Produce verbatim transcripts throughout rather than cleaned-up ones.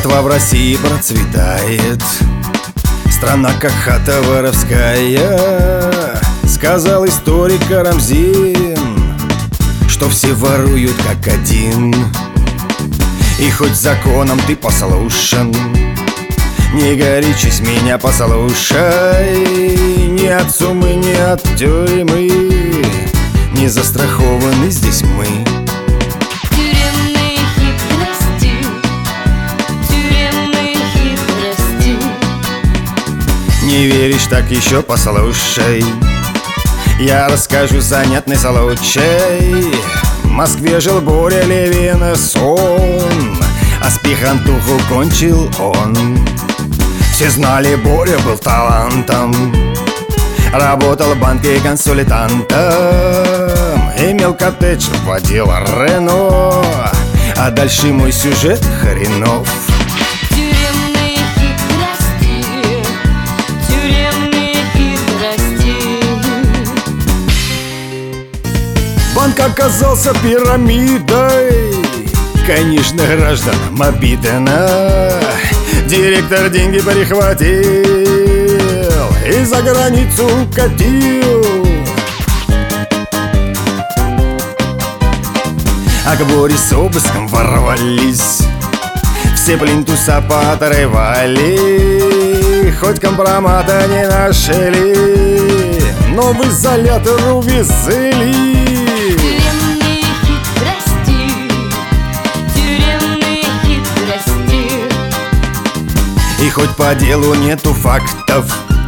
Братва в России процветает, страна как хата воровская. Сказал историк Карамзин, что все воруют как один. И хоть законом ты послушан, не горячись, меня послушай. Ни от суммы, ни от тюрьмы не застрахованы здесь мы. Тюремные хитрости, тюремные хитрости. Не веришь, так еще послушай. Я расскажу занятный случай. В Москве жил Боря Левинсон, аспирантуру кончил он. Все знали, Боря был талантом, работал в банке консультантом, имел коттедж, водил Рено, а дальше мой сюжет хренов. Тюремные хитрости, тюремные хитрости. Банк оказался пирамидой, конечно, гражданам обидно. Директор деньги перехватил и за границу укатил. А к Боре с обыском ворвались, все плинтуса поотрывали, хоть компромата не нашли, но в изолятор увезли. Тюремные хитрости, тюремные хитрости. И хоть по делу нету фактов,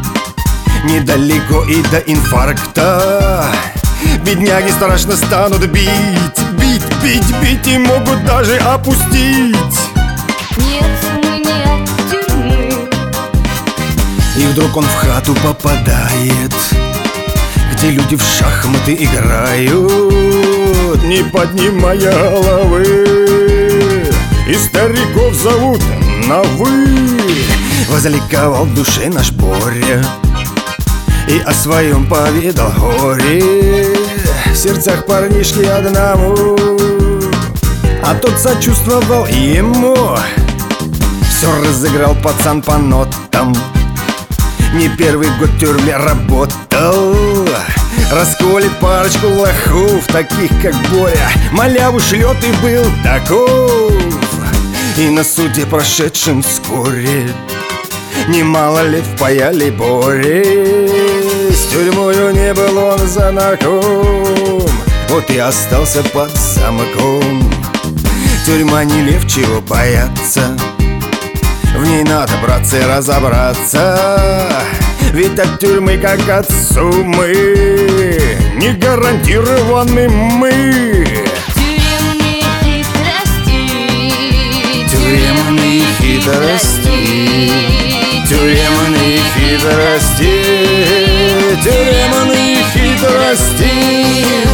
недалеко и до инфаркта, бедняги страшно станут бить, бить, бить, бить и могут даже опустить. Нет суммы, нет тюрьмы. И вдруг он в хату попадает, где люди в шахматы играют, не поднимая головы, и стариков зовут на «вы». Возликовал в душе наш Боря и о своем поведал горе в сердцах парнишки одному, а тот сочувствовал ему. Все разыграл пацан по нотам, не первый год в тюрьме работал. Расколет парочку лохов, таких как Боря, маляву шлет и был таков. И на суде, прошедшем вскоре, немало лет впаяли Боре. С тюрьмою не был он знаком, вот и остался под замком. Тюрьма не лев, чего бояться, в ней надо, братцы, разобраться. Ведь от тюрьмы, как от суммы, не гарантированы мы. Тюремные хитрости, Тюремные хитрости, тюремные хитрости, тюремные хитрости.